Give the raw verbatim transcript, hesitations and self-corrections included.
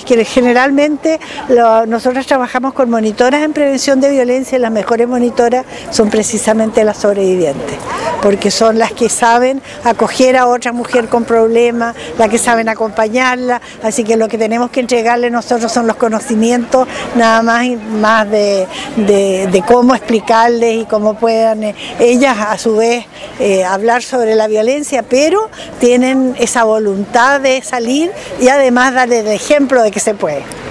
que generalmente lo, nosotros trabajamos con monitoras en prevención de violencia y las mejores monitoras son precisamente las sobrevivientes, porque son las que saben acoger a otra mujer con problemas, las que saben acompañarla, así que lo que tenemos que entregarle nosotros son los conocimientos, nada más, más de, de, de cómo explicarles y cómo puedan eh, ellas a su vez eh, hablar sobre la violencia, pero tienen esa voluntad de salir y además darle el ejemplo de que se puede.